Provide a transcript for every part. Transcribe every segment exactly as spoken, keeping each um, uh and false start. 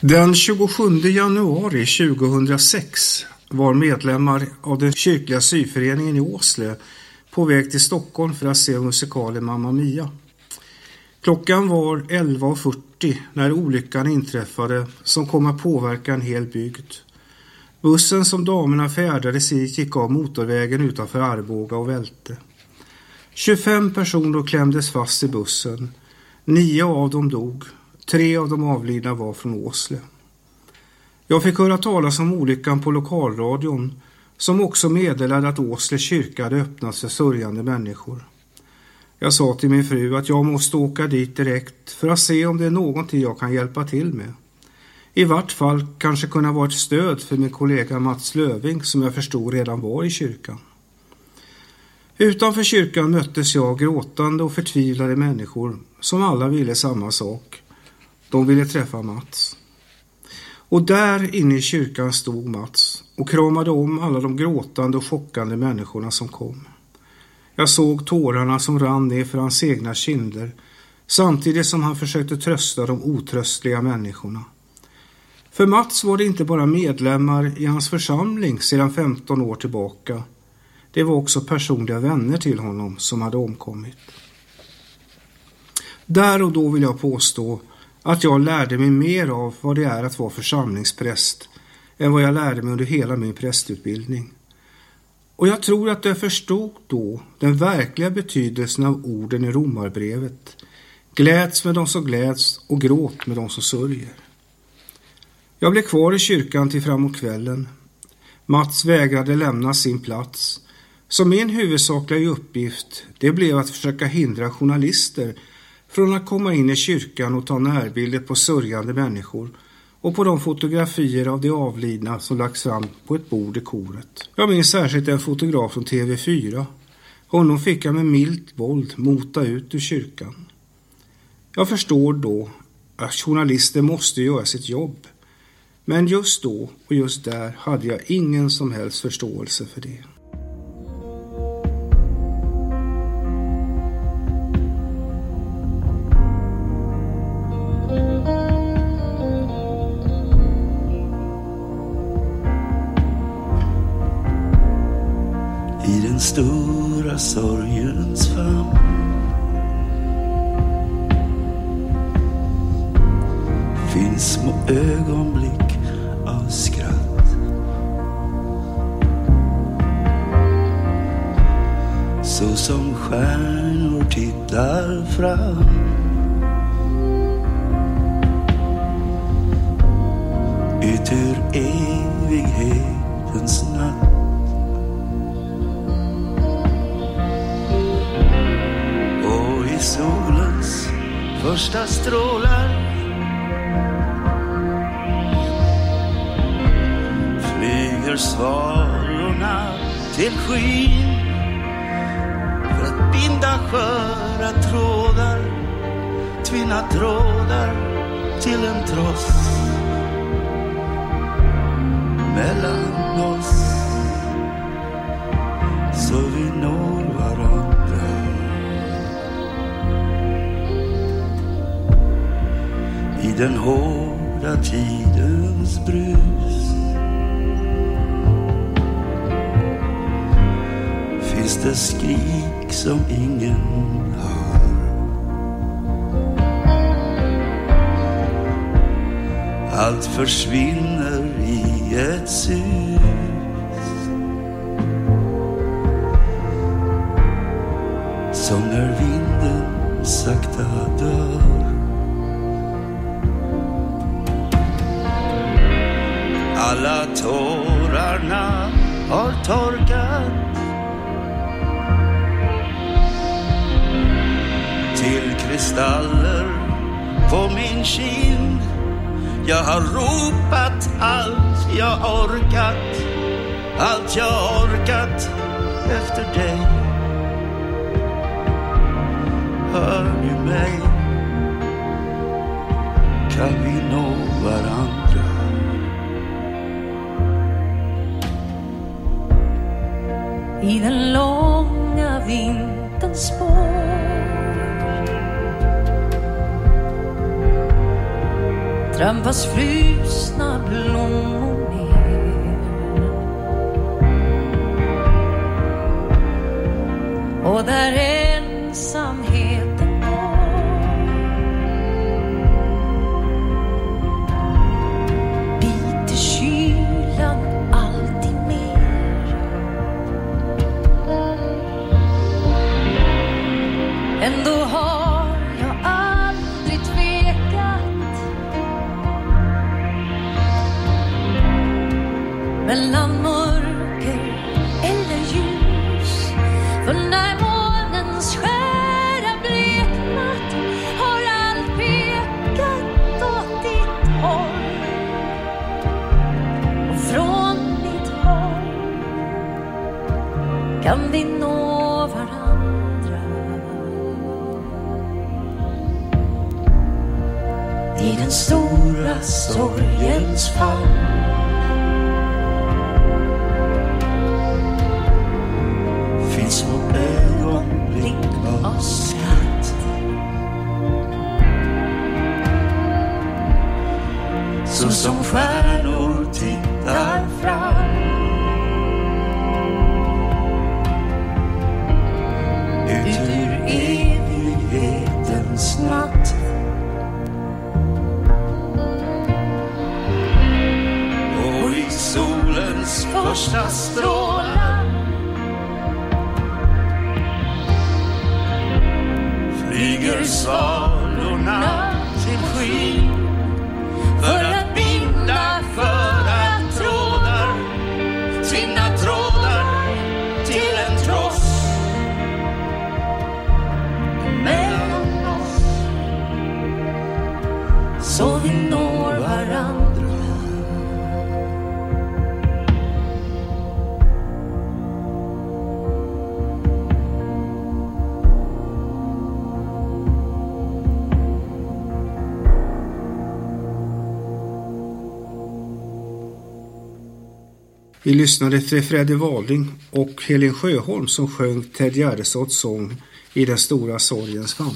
Den tjugosjunde januari tjugohundrasex var medlemmar av den kyrkliga syföreningen i Åsle på väg till Stockholm för att se musikalen Mamma Mia. Klockan var elva fyrtio när olyckan inträffade som kom att påverka en hel bygd. Bussen som damerna färdades i gick av motorvägen utanför Arboga och välte. tjugofem personer klämdes fast i bussen. Nio av dem dog. Tre av de avlidna var från Åsle. Jag fick höra talas om olyckan på lokalradion som också meddelade att Åsle kyrka hade öppnats för sörjande människor. Jag sa till min fru att jag måste åka dit direkt för att se om det är någonting jag kan hjälpa till med. I vart fall kanske kunna vara ett stöd för min kollega Mats Löving som jag förstod redan var i kyrkan. Utanför kyrkan möttes jag gråtande och förtvivlade människor som alla ville samma sak. De ville träffa Mats. Och där inne i kyrkan stod Mats och kramade om alla de gråtande och chockande människorna som kom. Jag såg tårarna som rann ner för hans egna kinder samtidigt som han försökte trösta de otröstliga människorna. För Mats var det inte bara medlemmar i hans församling sedan femton år tillbaka. Det var också personliga vänner till honom som hade omkommit. Där och då vill jag påstå att jag lärde mig mer av vad det är att vara församlingspräst än vad jag lärde mig under hela min prästutbildning. Och jag tror att jag förstod då den verkliga betydelsen av orden i Romarbrevet. Gläds med de som gläds och gråt med de som sörjer. Jag blev kvar i kyrkan till framåt kvällen. Mats vägrade lämna sin plats. Så min huvudsakliga uppgift det blev att försöka hindra journalister från att komma in i kyrkan och ta närbilder på sörjande människor och på de fotografier av de avlidna som lagts fram på ett bord i koret. Jag minns särskilt en fotograf från T V fyra. Honom fick jag med milt våld mota ut ur kyrkan. Jag förstår då att journalister måste göra sitt jobb. Men just då och just där hade jag ingen som helst förståelse för det. I den stora sorgens famn finns små ögonblick av skratt. Så som stjärnor tittar fram ut ur evighetens natt. Solens första strålar flyger svalorna till skyn för att binda sköra trådar, tvinna trådar till en tross mellan oss så vi når varandra. I den hårda tidens brus finns det skrik som ingen hör. Allt försvinner i ett sus som när vinden sakta dör. Alla tårarna har torkat till kristaller på min kind. Jag har ropat allt jag orkat, allt jag orkat efter dig. Hör du mig? Kan vi nå varandra? I den långa vinterns spår trampas frusna blommor ner. Och där ensamheten går, biter kylan alltid mer. Ändå har jag aldrig tvekat mellan mörker eller ljus. För när månens skära bleknat har allt pekat åt ditt håll. Och från mitt håll kan vi nå varandra. I den stora sorgens fall finns små ögonblick av skratt, så som stjärnor tittar fram ut ur evighetens natt. Och i solens första strålar flyger svalorna till skyn för att binda sköra trådar, tvinna trådar till en tross mellan oss, så vi når varandra. Vi lyssnade till Freddy Walding och Helen Sjöholm som sjöng Ted Gärdestads sång I den stora sorgens famn.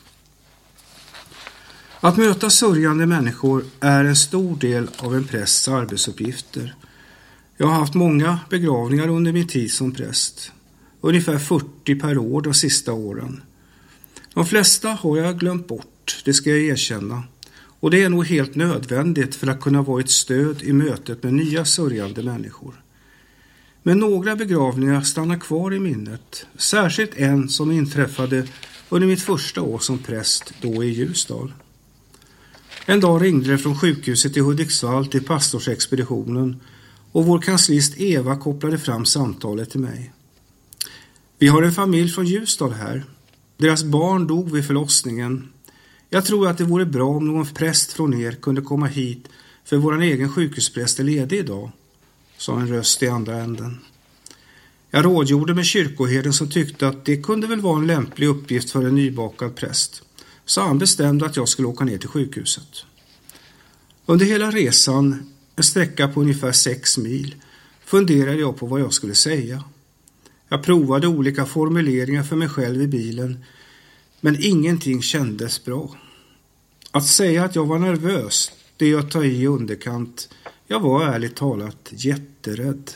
Att möta sörjande människor är en stor del av en prästs arbetsuppgifter. Jag har haft många begravningar under min tid som präst. Ungefär fyrtio per år de sista åren. De flesta har jag glömt bort, det ska jag erkänna. Och det är nog helt nödvändigt för att kunna vara ett stöd i mötet med nya sörjande människor. Men några begravningar stannar kvar i minnet. Särskilt en som inträffade under mitt första år som präst då i Ljusdal. En dag ringde det från sjukhuset i Hudiksvall till pastorsexpeditionen och vår kanslist Eva kopplade fram samtalet till mig. Vi har en familj från Ljusdal här. Deras barn dog vid förlossningen. Jag tror att det vore bra om någon präst från er kunde komma hit, för vår egen sjukhuspräst är ledig idag, sa en röst i andra änden. Jag rådgjorde med kyrkoherden som tyckte att det kunde väl vara en lämplig uppgift för en nybakad präst, så han bestämde att jag skulle åka ner till sjukhuset. Under hela resan, en sträcka på ungefär sex mil, funderade jag på vad jag skulle säga. Jag provade olika formuleringar för mig själv i bilen, men ingenting kändes bra. Att säga att jag var nervös, det jag tar i underkant. Jag var ärligt talat jätterädd.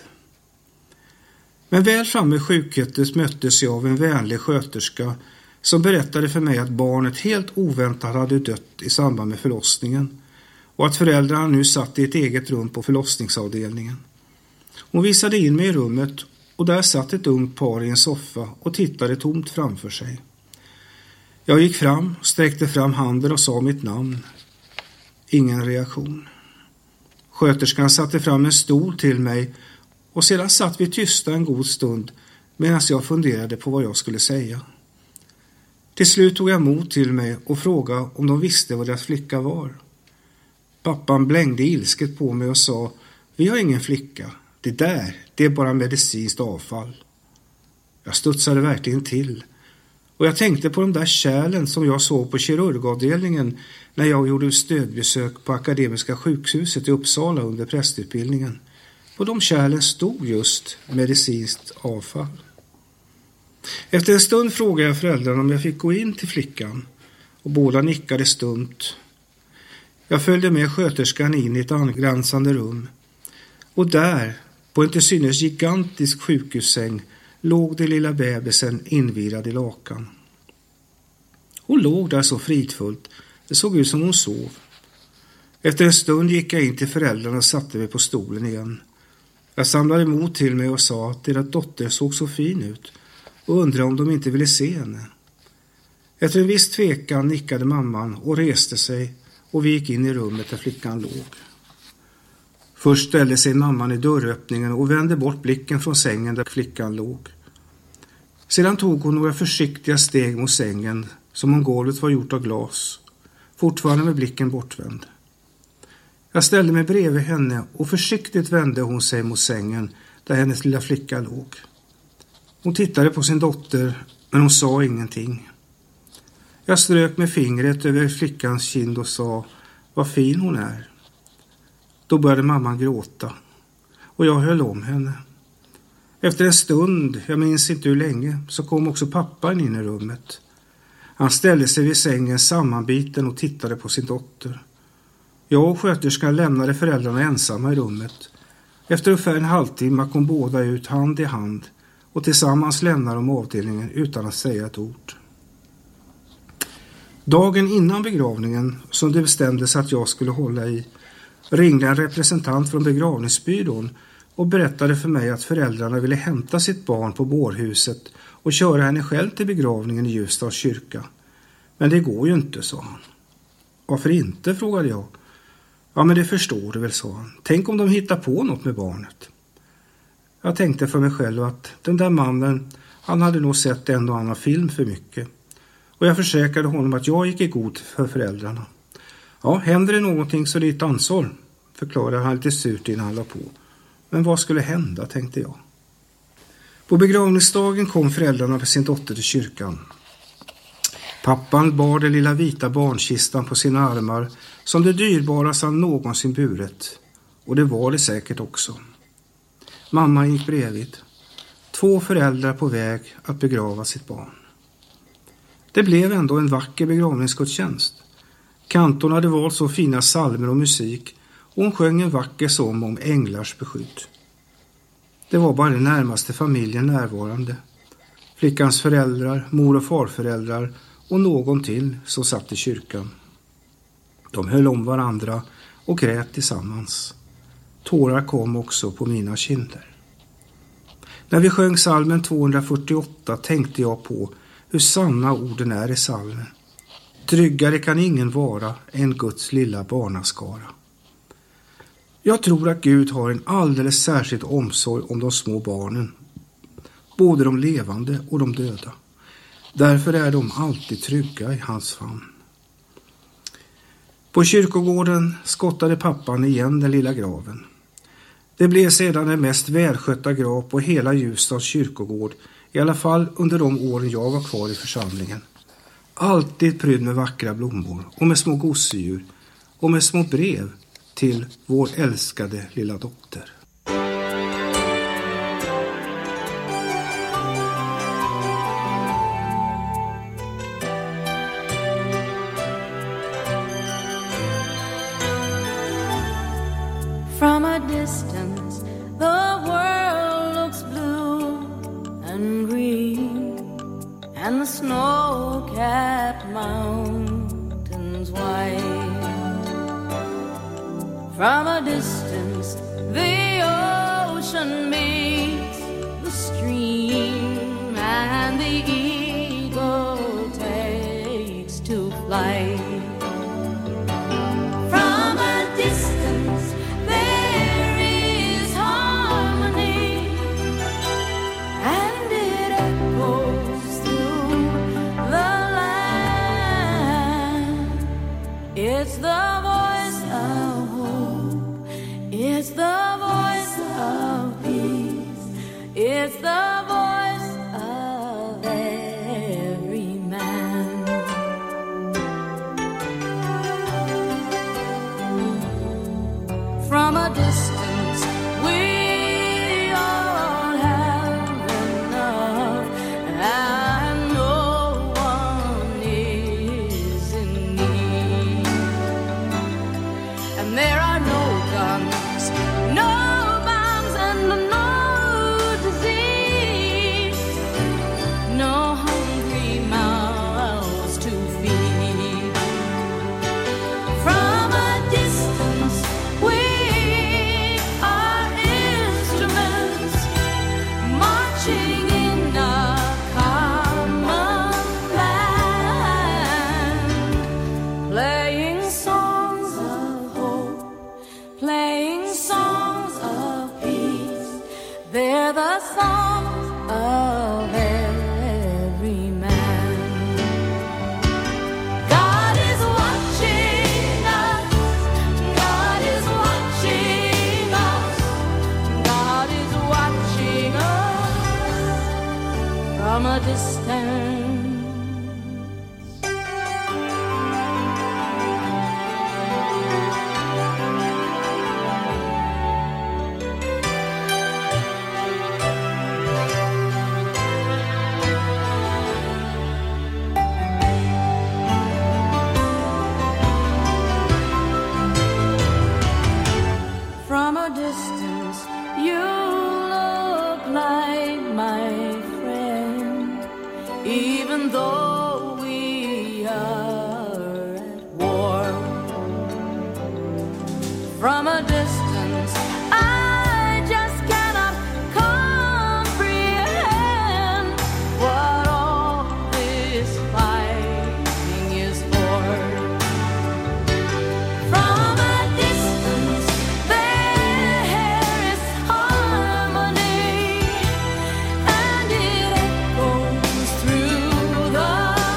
Men väl framme i sjukhuset möttes jag av en vänlig sköterska som berättade för mig att barnet helt oväntat hade dött i samband med förlossningen och att föräldrarna nu satt i ett eget rum på förlossningsavdelningen. Hon visade in mig i rummet och där satt ett ungt par i en soffa och tittade tomt framför sig. Jag gick fram, sträckte fram handen och sa mitt namn. Ingen reaktion. Sköterskan satte fram en stol till mig och sedan satt vi tysta en god stund medan jag funderade på vad jag skulle säga. Till slut tog jag mod till mig och frågade om de visste vad deras flicka var. Pappan blängde ilsket på mig och sa: vi har ingen flicka. Det där, det är bara medicinskt avfall. Jag studsade verkligen till. Och jag tänkte på de där kärlen som jag såg på kirurgavdelningen när jag gjorde stödbesök på Akademiska sjukhuset i Uppsala under prästutbildningen. På de kärlen stod just medicinskt avfall. Efter en stund frågade jag föräldrarna om jag fick gå in till flickan och båda nickade stumt. Jag följde med sköterskan in i ett angränsande rum. Och där, på en till synes gigantisk sjukhussäng, låg den lilla bebisen invirad i lakan. Hon låg där så fridfullt. Det såg ut som hon sov. Efter en stund gick jag in till föräldrarna och satte mig på stolen igen. Jag samlade mod till mig och sa att deras dotter såg så fin ut och undrade om de inte ville se henne. Efter en viss tvekan nickade mamman och reste sig och vi gick in i rummet där flickan låg. Först ställde sig mamman i dörröppningen och vände bort blicken från sängen där flickan låg. Sedan tog hon några försiktiga steg mot sängen som om golvet var gjort av glas, fortfarande med blicken bortvänd. Jag ställde mig bredvid henne och försiktigt vände hon sig mot sängen där hennes lilla flicka låg. Hon tittade på sin dotter, men hon sa ingenting. Jag strök med fingret över flickans kind och sa, vad fin hon är. Då började mamman gråta och jag höll om henne. Efter en stund, jag minns inte hur länge, så kom också pappan in i rummet. Han ställde sig vid sängen sammanbiten och tittade på sin dotter. Jag och sköterskan lämnade föräldrarna ensamma i rummet. Efter ungefär en halvtimme kom båda ut hand i hand och tillsammans lämnade de avdelningen utan att säga ett ord. Dagen innan begravningen, som det bestämdes att jag skulle hålla i, ringde en representant från begravningsbyrån och berättade för mig att föräldrarna ville hämta sitt barn på bårhuset och köra henne själv till begravningen i Ljusdals kyrka. Men det går ju inte, sa han. Varför inte, frågade jag. Ja, men det förstår du väl, sa han. Tänk om de hittar på något med barnet. Jag tänkte för mig själv att den där mannen, han hade nog sett en och annan film för mycket. Och jag försäkrade honom att jag gick i god för föräldrarna. Ja, händer det någonting så är det ett ansvar, förklarade han lite surt innan han la på. Men vad skulle hända, tänkte jag. På begravningsdagen kom föräldrarna med sin dotter till kyrkan. Pappan bar den lilla vita barnkistan på sina armar som det dyrbaraste han någonsin buret. Och det var det säkert också. Mamma gick bredvid. Två föräldrar på väg att begrava sitt barn. Det blev ändå en vacker begravningsgudstjänst. Kantorn hade valt så fina psalmer och musik och hon sjöng en vacker sång om änglars beskydd. Det var bara den närmaste familjen närvarande. Flickans föräldrar, mor- och farföräldrar och någon till som satt i kyrkan. De höll om varandra och grät tillsammans. Tårar kom också på mina kinder. När vi sjöng psalmen tvåhundrafyrtioåtta tänkte jag på hur sanna orden är i psalmen. Tryggare kan ingen vara än Guds lilla barnaskara. Jag tror att Gud har en alldeles särskild omsorg om de små barnen. Både de levande och de döda. Därför är de alltid trygga i hans famn. På kyrkogården skottade pappan igen den lilla graven. Det blev sedan den mest välskötta grav på hela Ljusdals kyrkogård, i alla fall under de åren jag var kvar i församlingen. Alltid prydd med vackra blommor och med små gosedjur och med små brev till vår älskade lilla dotter. From a distance, the world looks blue and green, and the snow-capped mountains white. From a distance, the ocean meets the stream, and the eagle takes to flight. From a distance, there is harmony, and it echoes through the land. It's the voice of hope, it's the voice of peace, it's the voice of every man. From a distance, we all have enough, and no one is in need. from a distance. I just cannot comprehend what all this fighting is for. From a distance there is harmony, and it echoes through the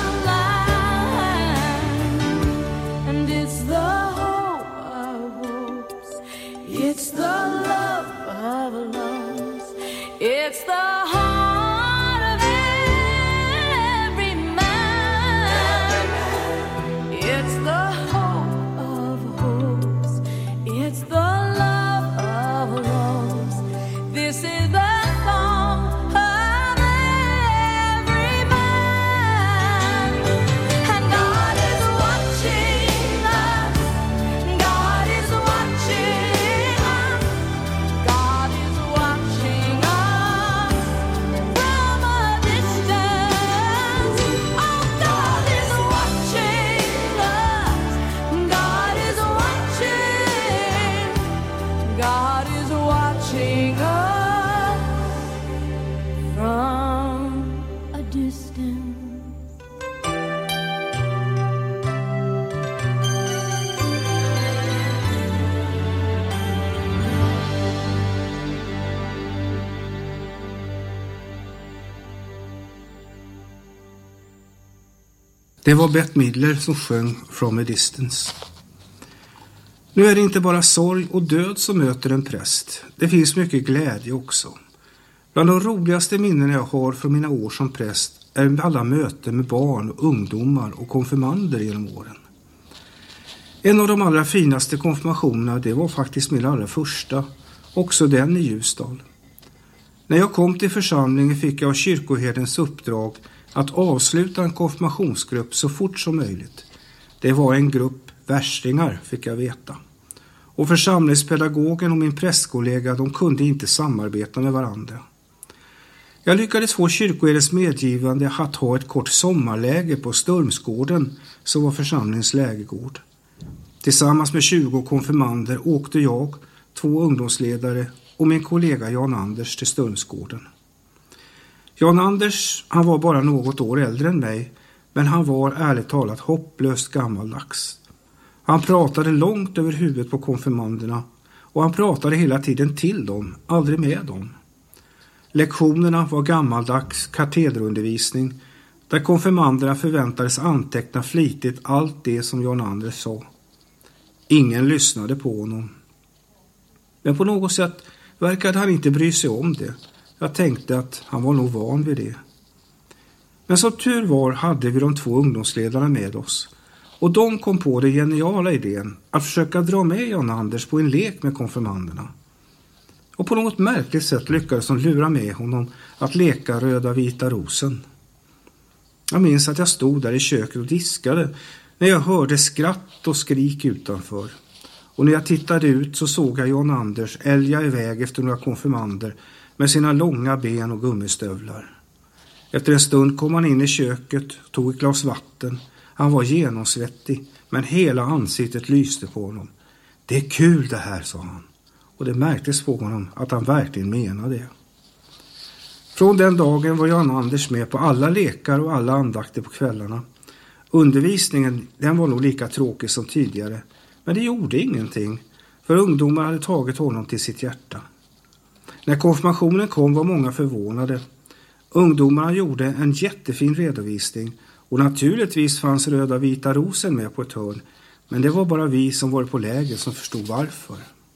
land, and it's the hope of hopes, it's the love of loves, it's the heart of every man, it's the hope of hopes, it's the love of loves. This is the song of every man, and God is watching us. God is watching us. God is watching us from a distance. Oh, God is watching us. God is watching. God is watching us from a distance. Det var Bette Midler som sjöng From a Distance. Nu är det inte bara sorg och död som möter en präst. Det finns mycket glädje också. Bland de roligaste minnen jag har från mina år som präst är alla möten med barn, ungdomar och konfirmander genom åren. En av de allra finaste konfirmationerna, det var faktiskt min allra första, också den i Ljusdal. När jag kom till församlingen fick jag av kyrkoherdens uppdrag att avsluta en konfirmationsgrupp så fort som möjligt. Det var en grupp värstingar, fick jag veta. Och församlingspedagogen och min prästkollega, de kunde inte samarbeta med varandra. Jag lyckades få kyrkoherdens medgivande att ha ett kort sommarläge på Sturmsgården, som var församlingens lägergård. Tillsammans med tjugo konfirmander åkte jag, två ungdomsledare och min kollega Jan Anders till Sturmsgården. Jan Anders, han var bara något år äldre än mig, men han var ärligt talat hopplöst gammaldags. Han pratade långt över huvudet på konfirmanderna och han pratade hela tiden till dem, aldrig med dem. Lektionerna var gammaldags katederundervisning där konfirmanderna förväntades anteckna flitigt allt det som Jan Anders sa. Ingen lyssnade på honom. Men på något sätt verkade han inte bry sig om det. Jag tänkte att han var nog van vid det. Men som tur var hade vi de två ungdomsledarna med oss. Och de kom på den geniala idén att försöka dra med Jan Anders på en lek med konfirmanderna. Och på något märkligt sätt lyckades de lura med honom att leka röda vita rosen. Jag minns att jag stod där i köket och diskade när jag hörde skratt och skrik utanför. Och när jag tittade ut så såg jag Jan Anders älga iväg efter några konfirmander med sina långa ben och gummistövlar. Efter en stund kom han in i köket, tog ett glas vatten. Han var genomsvettig, men hela ansiktet lyste på honom. Det är kul det här, sa han. Och det märktes på honom att han verkligen menade det. Från den dagen var Jan Anders med på alla lekar och alla andakter på kvällarna. Undervisningen, den var nog lika tråkig som tidigare. Men det gjorde ingenting, för ungdomar hade tagit honom till sitt hjärta. När konfirmationen kom var många förvånade. Ungdomarna gjorde en jättefin redovisning och naturligtvis fanns röda vita rosen med på ett hörn. Men det var bara vi som var på läger som förstod varför.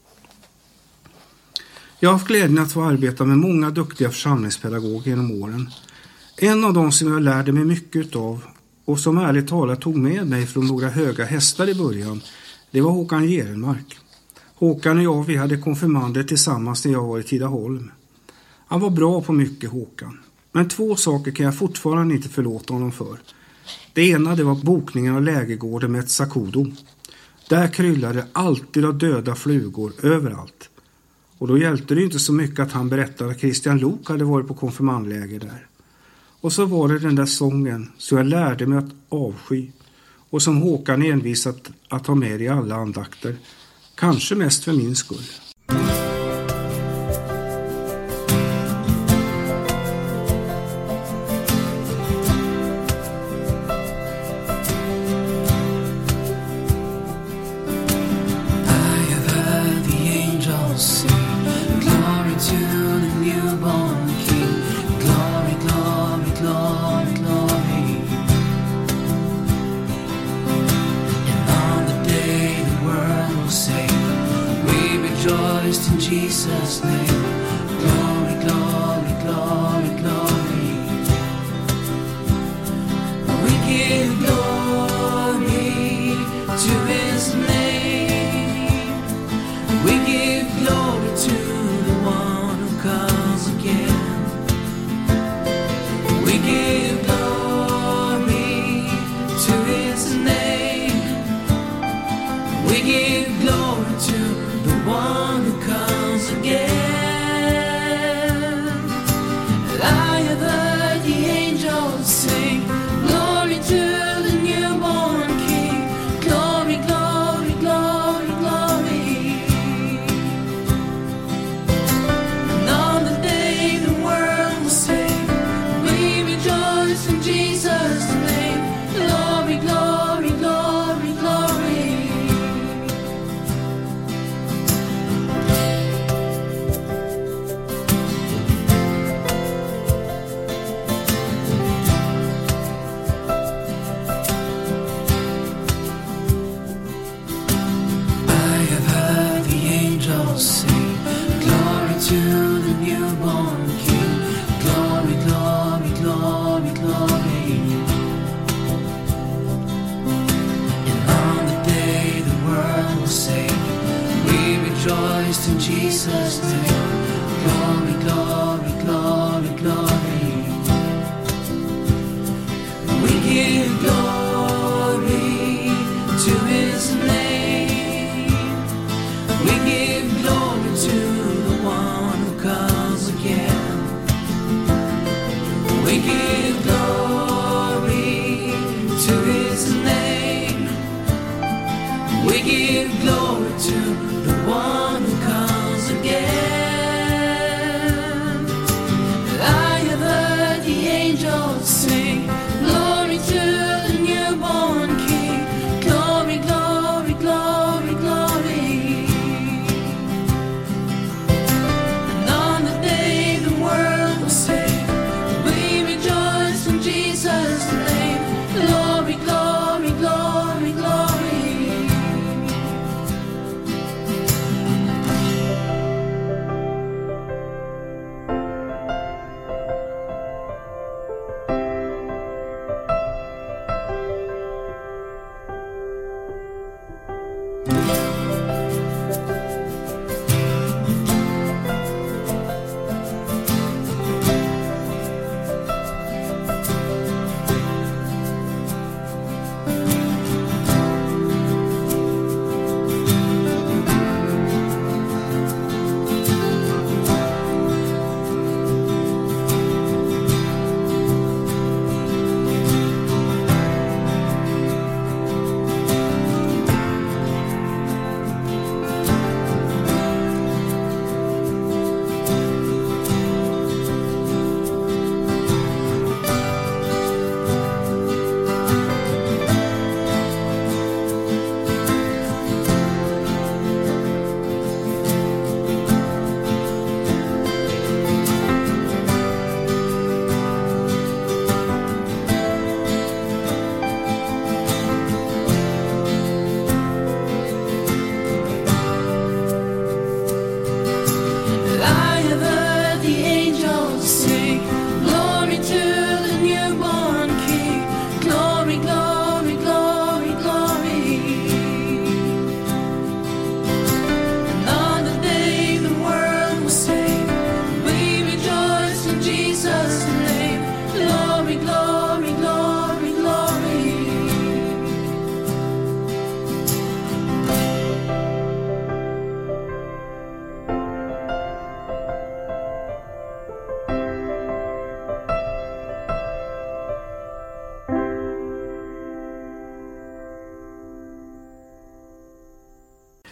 Jag har haft glädjen att få arbeta med många duktiga församlingspedagoger genom åren. En av dem som jag lärde mig mycket av och som ärligt talat tog med mig från några höga hästar i början, det var Håkan Gerenmark. Håkan och jag, vi hade konfirmander tillsammans när jag var i Tidaholm. Han var bra på mycket, Håkan. Men två saker kan jag fortfarande inte förlåta honom för. Det ena, det var bokningen av lägergården med ett sakudo. Där kryllade alltid av döda flugor överallt. Och då hjälpte det inte så mycket att han berättade att Christian Lok hade varit på konfirmandläger där. Och så var det den där sången så jag lärde mig att avsky. Och som Håkan envisat att ha med i alla andakter. Kanske mest för min skull. In Jesus' name, glory, glory, glory, glory. We give glory to His name. We give glory to the one who comes again. We give glory to His name. We give glory to the one who comes again. I have heard the angels sing, glory to the newborn King. Glory, glory, glory, glory. And on the day the world will sing, we rejoice in Jesus' name. Glory, glory, glory, glory. Sing glory to the newborn King. Glory, glory, glory, glory. And on the day the world will sing, we rejoiced in Jesus' name. Glory, glory, glory, glory. We give glory to His name. We give glory to the one who comes again. We give glory to His name. We give glory to the one who comes again. I have heard the angels sing, glory to the newborn King. Glory, glory, glory, glory. Glory, glory, glory, glory.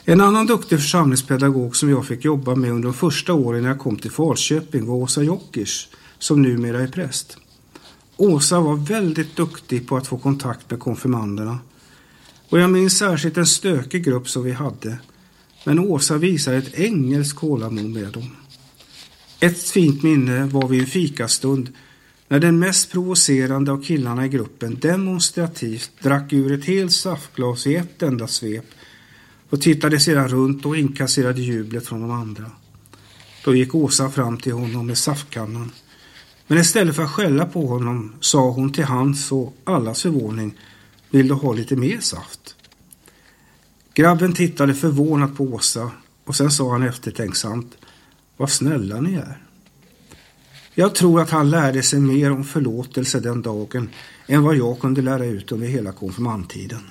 En annan duktig församlingspedagog som jag fick jobba med under de första åren när jag kom till Falköping var Åsa Jockers, som numera är präst. Åsa var väldigt duktig på att få kontakt med konfirmanderna. Och jag minns särskilt en stökig grupp som vi hade. Men Åsa visade ett engelskt tålamod med dem. Ett fint minne var vid en fikastund när den mest provocerande av killarna i gruppen demonstrativt drack ur ett helt saftglas i ett enda svep och tittade sedan runt och inkasserade jublet från de andra. Då gick Åsa fram till honom med saftkannan. Men istället för att skälla på honom sa hon till hans och allas förvåning: "Vill du ha lite mer saft?" Grabben tittade förvånat på Åsa och sen sa han eftertänksamt: "Vad snälla ni är." Jag tror att han lärde sig mer om förlåtelse den dagen än vad jag kunde lära ut under hela konfirmandtiden.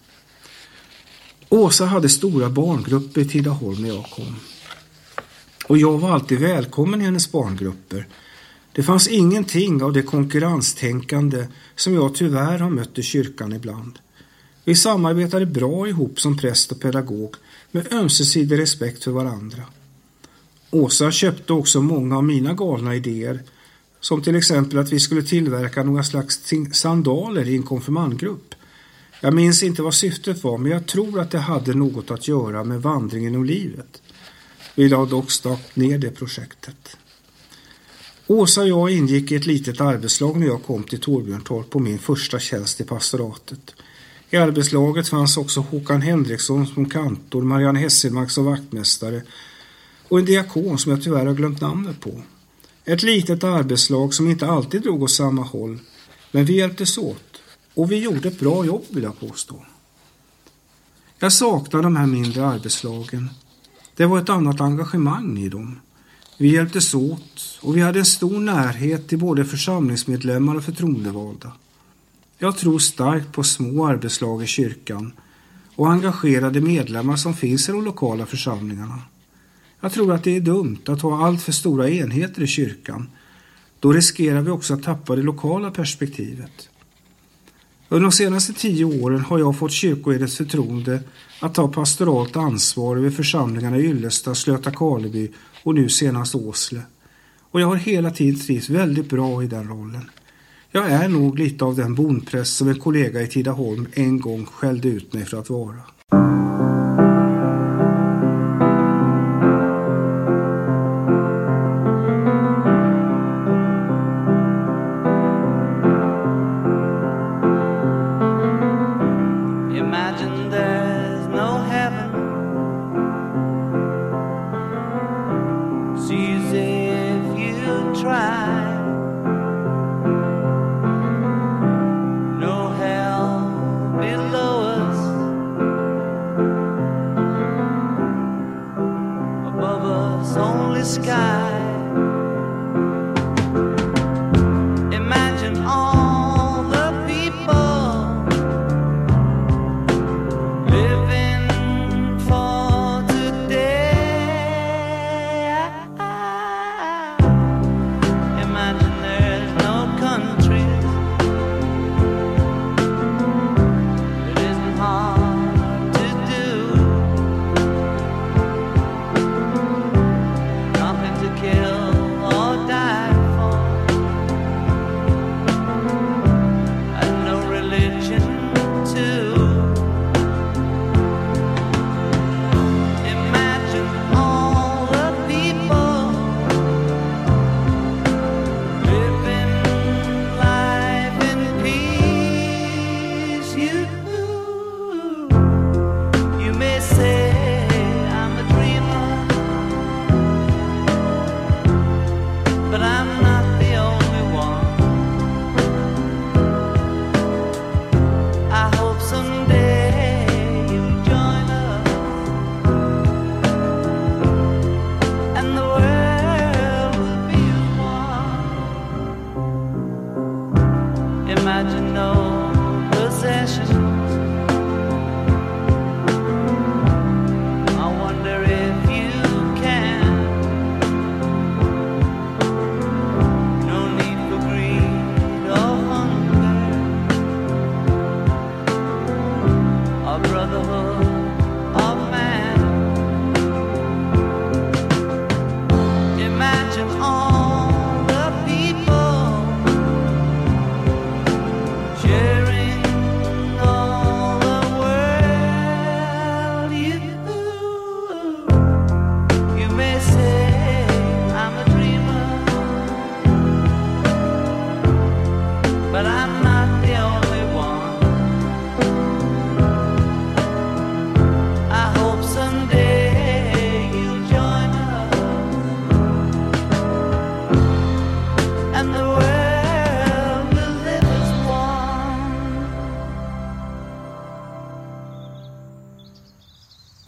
Åsa hade stora barngrupper i Tidaholm när jag kom. Och jag var alltid välkommen i hennes barngrupper. Det fanns ingenting av det konkurrenstänkande som jag tyvärr har mött i kyrkan ibland. Vi samarbetade bra ihop som präst och pedagog med ömsesidig respekt för varandra. Åsa köpte också många av mina galna idéer, som till exempel att vi skulle tillverka några slags sandaler i en konfirmandgrupp. Jag minns inte vad syftet var, men jag tror att det hade något att göra med vandringen och livet. Vi la dock stoppa ner det projektet. Åsa och jag ingick i ett litet arbetslag när jag kom till Torbjörntorp på min första tjänst i pastoratet. I arbetslaget fanns också Håkan Henriksson som kantor, Marianne Hesselmark som vaktmästare och en diakon som jag tyvärr har glömt namnet på. Ett litet arbetslag som inte alltid drog åt samma håll, men vi hjälptes åt och vi gjorde ett bra jobb, vill jag påstå. Jag saknar de här mindre arbetslagen. Det var ett annat engagemang i dem. Vi hjälptes åt och vi hade en stor närhet till både församlingsmedlemmar och förtroendevalda. Jag tror starkt på små arbetslag i kyrkan och engagerade medlemmar som finns i de lokala församlingarna. Jag tror att det är dumt att ha allt för stora enheter i kyrkan. Då riskerar vi också att tappa det lokala perspektivet. Under de senaste tio åren har jag fått kyrkoherdets förtroende att ta pastoralt ansvar över församlingarna i Yllestad, Slöta Karleby och nu senast Åsle. Och jag har hela tiden trivts väldigt bra i den rollen. Jag är nog lite av den bondpräst som en kollega i Tidaholm en gång skällde ut mig för att vara. Imagine there's no heaven. It's easy if you try. No hell below us. Above us only sky. Imagine all the people living for today. Imagine there's no countries. It isn't hard to do. Nothing to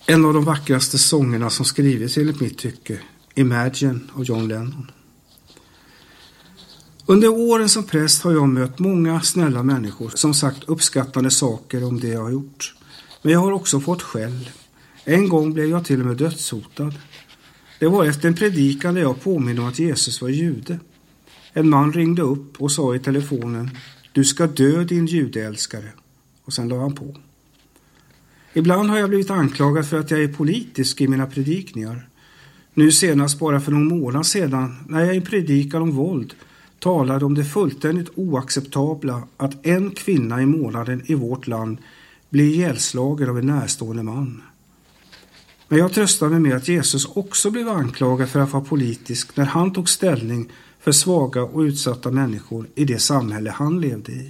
En av de vackraste sångerna som skrivits enligt mitt tycke, Imagine av John Lennon. Under åren som präst har jag mött många snälla människor som sagt uppskattande saker om det jag har gjort. Men jag har också fått skäll. En gång blev jag till och med dödshotad. Det var efter en predikan där jag påminner om att Jesus var jude. En man ringde upp och sa i telefonen: "Du ska dö, din judeälskare." Och sen la han på. Ibland har jag blivit anklagad för att jag är politisk i mina predikningar. Nu senast bara för någon månad sedan när jag i predikan om våld talade om det fullständigt oacceptabla att en kvinna i månaden i vårt land blir ihjälslagen av en närstående man. Men jag tröstar mig med att Jesus också blev anklagad för att vara politisk när han tog ställning för svaga och utsatta människor i det samhälle han levde i.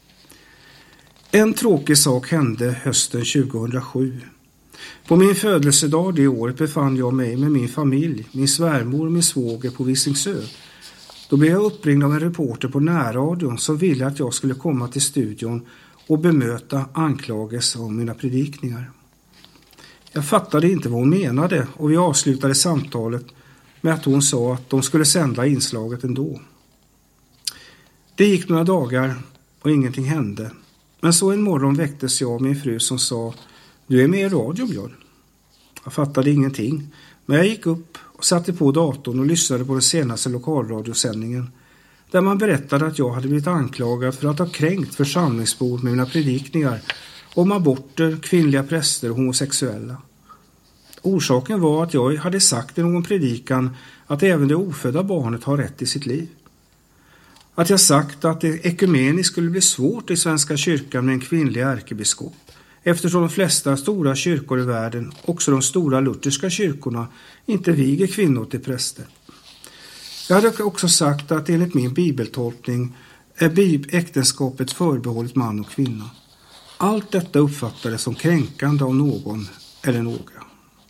En tråkig sak hände hösten tjugohundrasju. På min födelsedag det året befann jag mig med min familj, min svärmor och min svåger på Visingsö. Då blev jag uppringd av en reporter på närradion som ville att jag skulle komma till studion och bemöta anklagelser om mina predikningar. Jag fattade inte vad hon menade och vi avslutade samtalet med att hon sa att de skulle sända inslaget ändå. Det gick några dagar och ingenting hände. Men så en morgon väcktes jag av min fru som sa: "Du är med i radio, Björn." Jag fattade ingenting, men jag gick upp och satte på datorn och lyssnade på den senaste lokalradiosändningen där man berättade att jag hade blivit anklagad för att ha kränkt församlingsbor med mina predikningar om aborter, kvinnliga präster och homosexuella. Orsaken var att jag hade sagt i någon predikan att även det ofödda barnet har rätt i sitt liv. Att jag sagt att det ekumeniskt skulle bli svårt i Svenska kyrkan med en kvinnlig ärkebiskop, eftersom de flesta stora kyrkor i världen, också de stora lutherska kyrkorna, inte viger kvinnor till präster. Jag hade också sagt att enligt min bibeltolkning är äktenskapet förbehållet man och kvinna. Allt detta uppfattades som kränkande av någon eller några.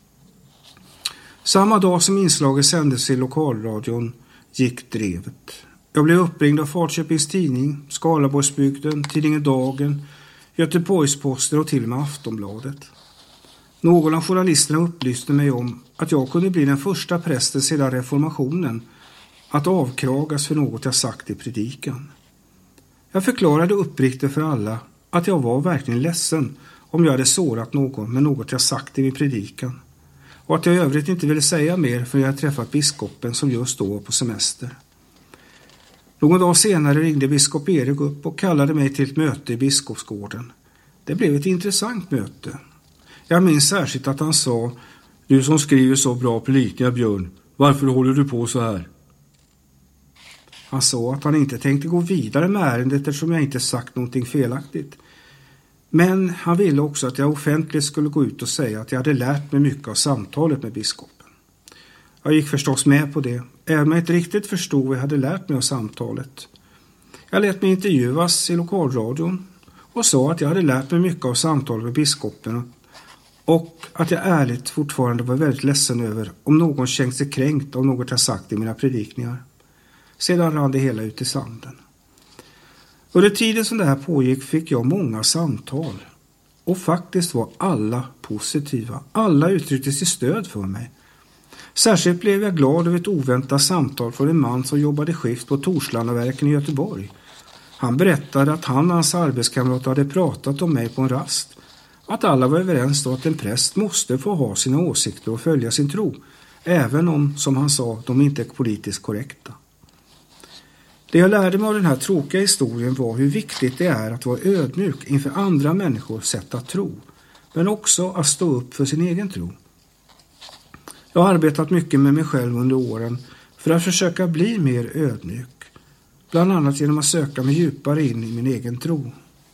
Samma dag som inslaget sändes i lokalradion gick drevet. Jag blev uppringd av Falköpings tidning, Skaraborgsbygden, tidningen Dagen, Göteborgsposten och till och med Aftonbladet. Någon av journalisterna upplyste mig om att jag kunde bli den första prästen sedan reformationen att avkragas för något jag sagt i predikan. Jag förklarade uppriktigt för alla att jag var verkligen ledsen om jag hade sårat någon med något jag sagt i min predikan och att jag i övrigt inte ville säga mer för jag hade träffat biskopen som just då var på semester. Någon dag senare ringde biskop Erik upp och kallade mig till ett möte i biskopsgården. Det blev ett intressant möte. Jag minns särskilt att han sa: "Du som skriver så bra predikningar, Björn, varför håller du på så här?" Han sa att han inte tänkte gå vidare med ärendet eftersom jag inte sagt någonting felaktigt. Men han ville också att jag offentligt skulle gå ut och säga att jag hade lärt mig mycket av samtalet med biskopen. Jag gick förstås med på det, även om jag inte riktigt förstod vad jag hade lärt mig av samtalet. Jag lät mig intervjuas i lokalradion och sa att jag hade lärt mig mycket av samtalet med biskopen och att jag ärligt fortfarande var väldigt ledsen över om någon känt sig kränkt av något jag sagt i mina predikningar. Sedan rann det hela ut i sanden. Under tiden som det här pågick fick jag många samtal och faktiskt var alla positiva. Alla uttryckte sitt stöd för mig. Särskilt blev jag glad över ett oväntat samtal från en man som jobbade skift på Torslandaverken i Göteborg. Han berättade att han och hans arbetskamrater hade pratat om mig på en rast. Att alla var överens om att en präst måste få ha sina åsikter och följa sin tro, även om, som han sa, de inte är politiskt korrekta. Det jag lärde mig av den här tråkiga historien var hur viktigt det är att vara ödmjuk inför andra människors sätt att tro, men också att stå upp för sin egen tro. Jag har arbetat mycket med mig själv under åren för att försöka bli mer ödmjuk, bland annat genom att söka mig djupare in i min egen tro.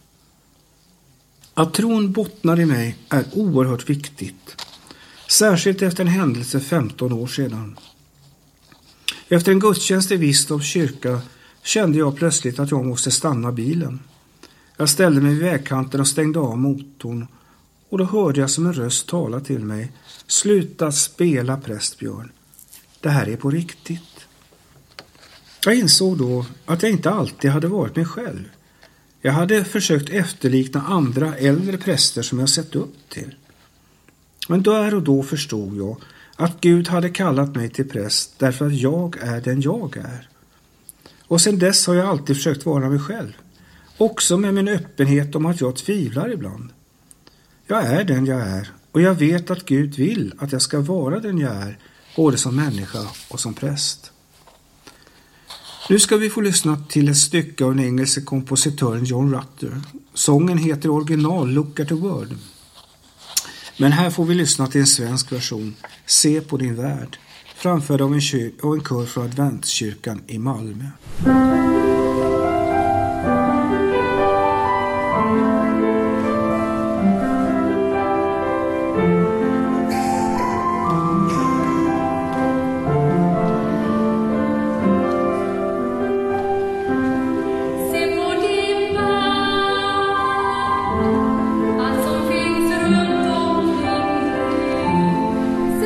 Att tron bottnar i mig är oerhört viktigt, särskilt efter en händelse femton år sedan. Efter en gudstjänst i Vistorps kyrka kände jag plötsligt att jag måste stanna bilen. Jag ställde mig vid vägkanten och stängde av motorn och då hörde jag som en röst tala till mig: "Sluta spela, prästbjörn. Det här är på riktigt." Jag insåg då att jag inte alltid hade varit mig själv. Jag hade försökt efterlikna andra äldre präster som jag sett upp till. Men där och då förstod jag att Gud hade kallat mig till präst därför att jag är den jag är. Och sedan dess har jag alltid försökt vara mig själv. Också med min öppenhet om att jag tvivlar ibland. Jag är den jag är och jag vet att Gud vill att jag ska vara den jag är, både som människa och som präst. Nu ska vi få lyssna till ett stycke av den engelske kompositören John Rutter. Sången heter original Look at the World. Men här får vi lyssna till en svensk version, Se på din värld, framförd av en, kyr- av en kör från Adventskyrkan i Malmö.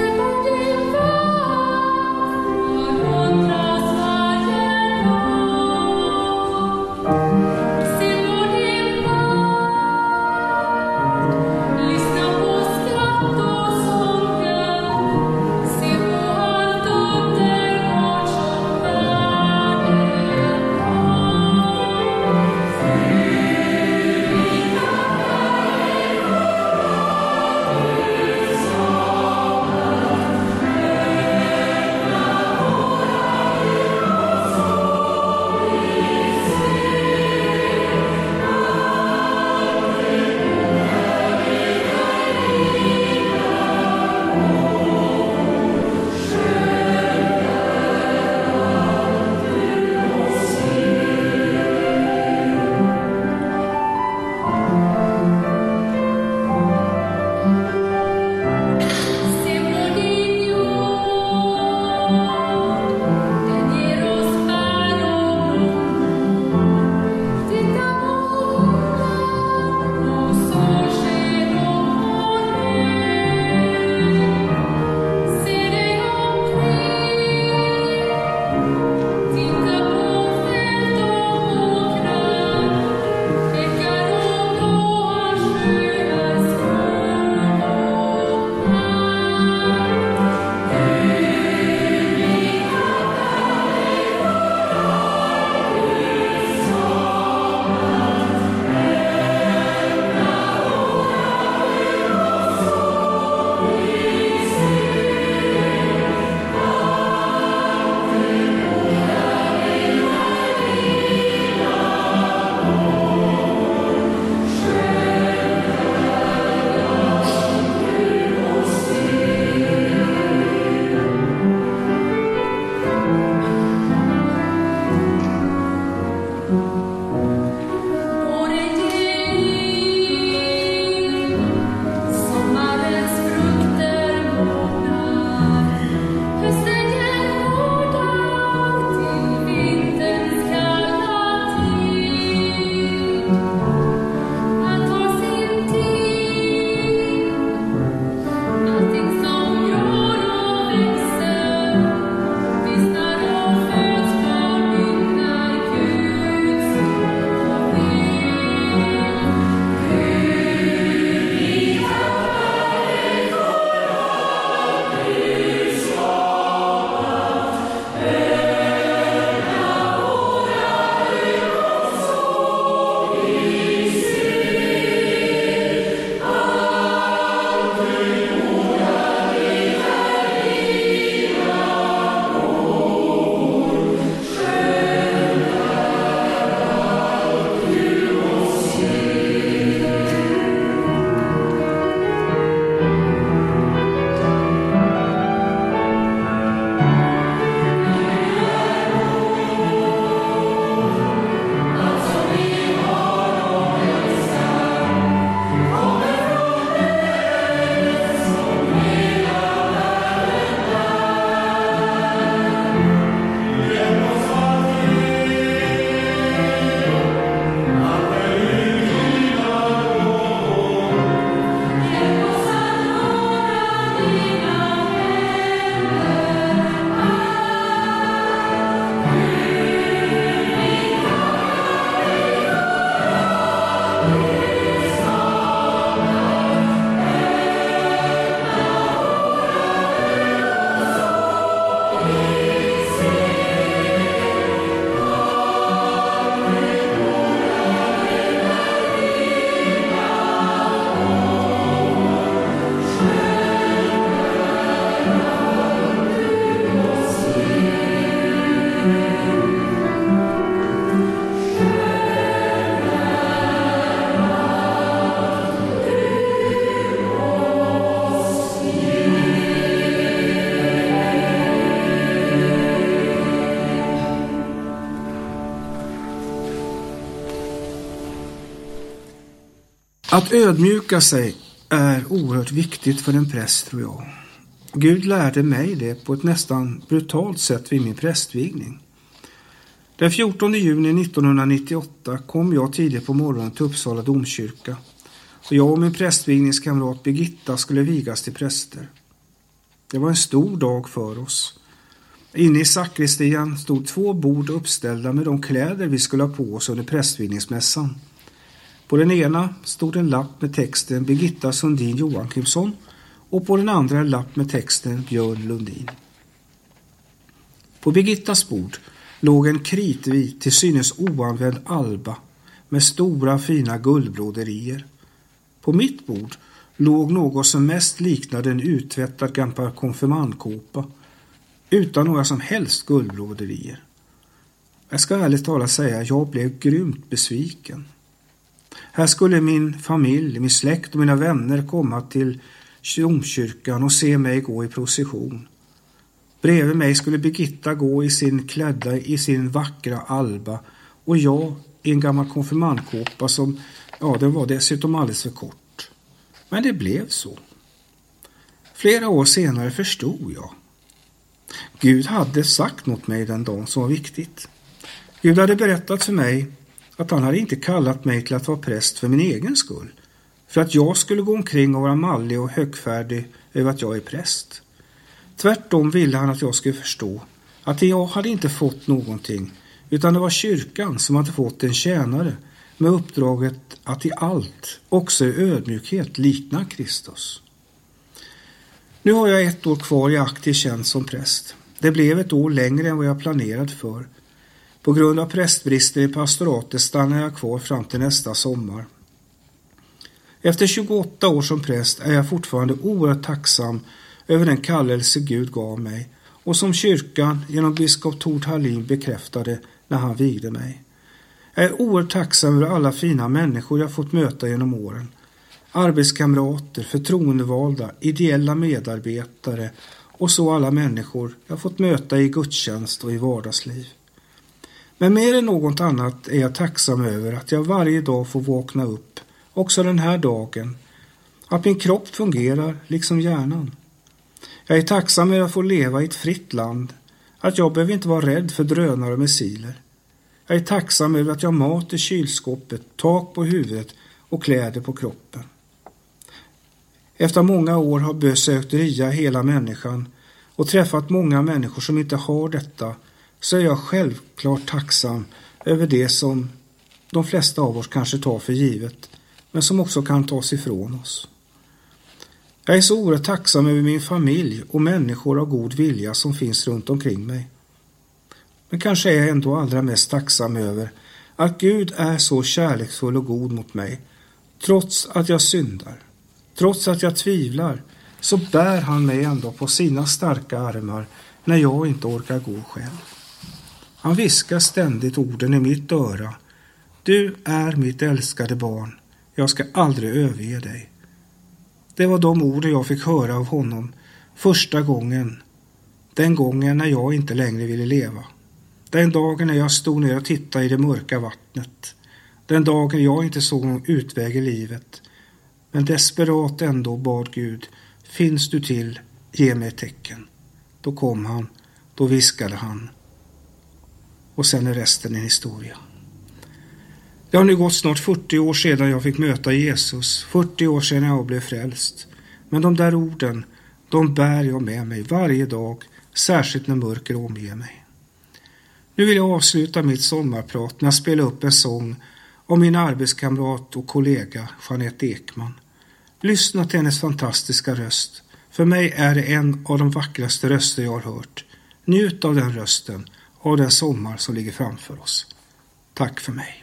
Oh Att ödmjuka sig är oerhört viktigt för en präst, tror jag. Gud lärde mig det på ett nästan brutalt sätt vid min prästvigning. Den fjortonde juni nittonhundranittioåtta kom jag tidigt på morgonen till Uppsala domkyrka. Och jag och min prästvigningskamrat Birgitta skulle vigas till präster. Det var en stor dag för oss. Inne i sakristian stod två bord uppställda med de kläder vi skulle ha på oss under prästvigningsmässan. På den ena stod en lapp med texten Birgitta Sundin Joakimsson och på den andra en lapp med texten Björn Lundin. På Birgittas bord låg en kritvit till synes oanvänd alba med stora fina guldbroderier. På mitt bord låg något som mest liknade en uttvättad gammal konfirmandkåpa utan några som helst guldbroderier. Jag ska ärligt talat säga att jag blev grymt besviken. Här skulle min familj, min släkt och mina vänner komma till domkyrkan och se mig gå i procession. Bredvid mig skulle Birgitta gå i sin klädda i sin vackra alba och jag i en gammal konfirmandkåpa som, ja, den var dessutom alldeles för kort. Men det blev så. Flera år senare förstod jag. Gud hade sagt något mig den dagen som var viktigt. Gud hade berättat för mig att han hade inte kallat mig till att vara präst för min egen skull. För att jag skulle gå omkring och vara mallig och högfärdig över att jag är präst. Tvärtom ville han att jag skulle förstå att jag hade inte fått någonting, utan det var kyrkan som hade fått en tjänare med uppdraget att i allt, också i ödmjukhet, likna Kristus. Nu har jag ett år kvar i aktiv tjänst som präst. Det blev ett år längre än vad jag planerat för. På grund av prästbrister i pastoratet stannar jag kvar fram till nästa sommar. Efter tjugoåtta år som präst är jag fortfarande oerhört tacksam över den kallelse Gud gav mig och som kyrkan genom biskop Tord Hallin bekräftade när han vigde mig. Jag är oerhört tacksam över alla fina människor jag fått möta genom åren. Arbetskamrater, förtroendevalda, ideella medarbetare och så alla människor jag fått möta i gudstjänst och i vardagsliv. Men mer än något annat är jag tacksam över att jag varje dag får vakna upp, också den här dagen. Att min kropp fungerar liksom hjärnan. Jag är tacksam över att få leva i ett fritt land. Att jag behöver inte vara rädd för drönare och missiler. Jag är tacksam över att jag har mat i kylskåpet, tak på huvudet och kläder på kroppen. Efter många år har besökt Ria hela människan och träffat många människor som inte har detta, så är jag självklart tacksam över det som de flesta av oss kanske tar för givet, men som också kan tas ifrån oss. Jag är så oerhört tacksam över min familj och människor av god vilja som finns runt omkring mig. Men kanske är jag ändå allra mest tacksam över att Gud är så kärleksfull och god mot mig. Trots att jag syndar, trots att jag tvivlar, så bär han mig ändå på sina starka armar när jag inte orkar gå själv. Han viskar ständigt orden i mitt öra. Du är mitt älskade barn. Jag ska aldrig överge dig. Det var de orden jag fick höra av honom första gången. Den gången när jag inte längre ville leva. Den dagen när jag stod ner och tittade i det mörka vattnet. Den dagen jag inte såg någon utväg i livet. Men desperat ändå bad Gud, finns du till, ge mig ett tecken. Då kom han, då viskade han. Och sen är resten en historia. Det har nu gått snart fyrtio år sedan jag fick möta Jesus. fyrtio år sedan jag blev frälst. Men de där orden, de bär jag med mig varje dag, särskilt när mörker omger mig. Nu vill jag avsluta mitt sommarprat med att spela upp en sång om min arbetskamrat och kollega Jeanette Ekman. Lyssna till hennes fantastiska röst. För mig är det en av de vackraste röster jag har hört. Njut av den rösten, av den sommar som ligger framför oss. Tack för mig.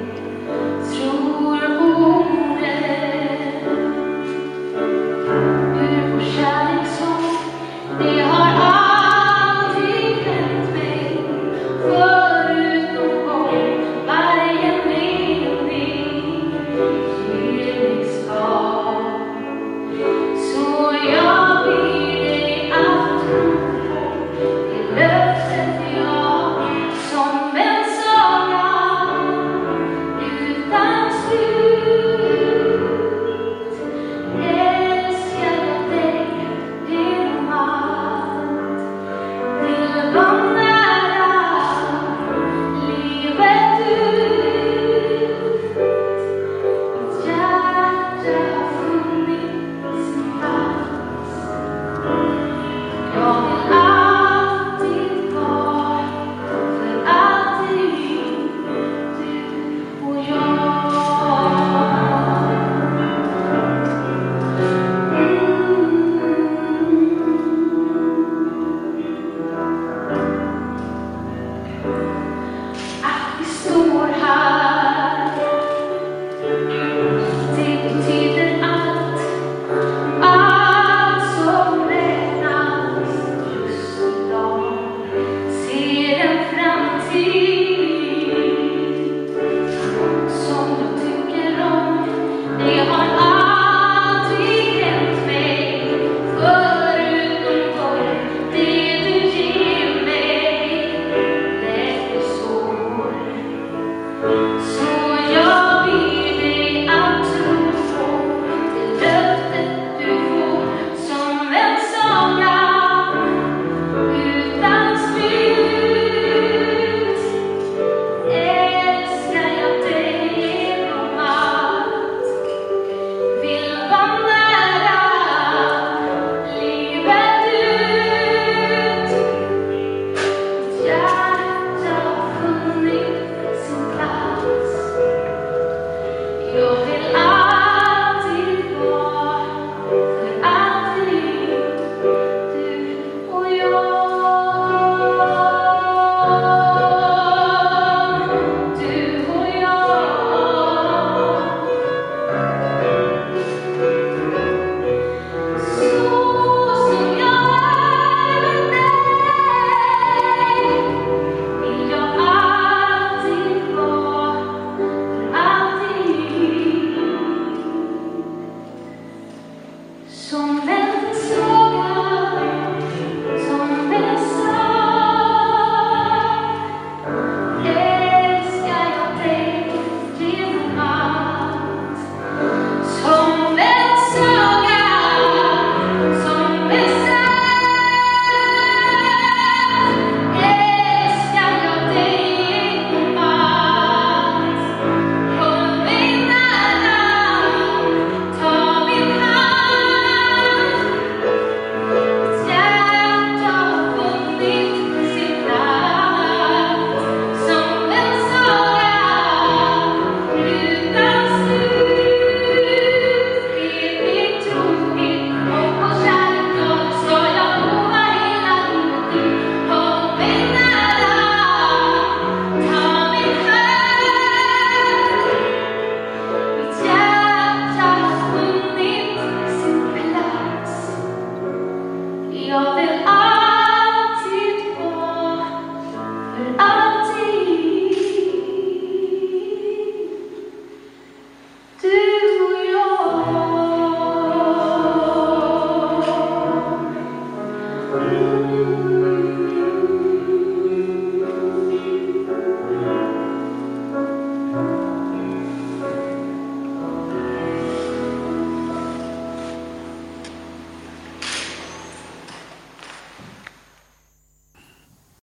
Tror på det att vi står här. Det betyder allt, allt som räknas just idag. Ser en framtid som du tycker om. Det har aldrig hänt mig förut någon gång. Det du ger mig lätt svår. Så jag ber dig att tro på det löftet du får som en saga utan slut. Älskar jag dig genom allt, vill vara nära livet ut. Mitt hjärta har funnit sin plats. Jag vill alltid vara för alltid du och jag. Du och jag. Så som jag är med dig vill jag alltid vara för alltid. Som en saga, som en sång, älskar jag dig genom allt. Som en saga, som en sång, älskar jag dig genom allt. Håll mig nära, ta min hand. Mitt hjärta har funnit sin plats. Som en saga utan slut. Evig trohet och på kärlek jag ska jag lova hela livet ut. Håll mig nära, ta min hand. Mitt hjärta har funnit sin plats. Jag